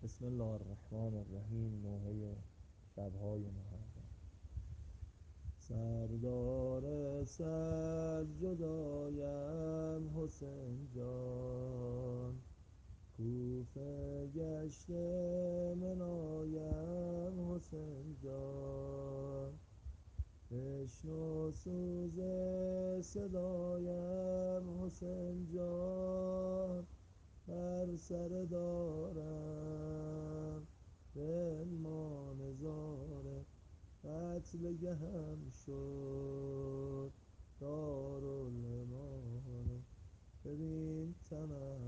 بسم الله الرحمن الرحیم. نوحه شبهای محرم. سردار سر جدایم حسین جان، کوفه گشته منایم حسین جان. بشنو سوز صدایم حسین جان، بر سر دارم بنما نظاره. قتل گهم شد دارالامانه، ببین تمنا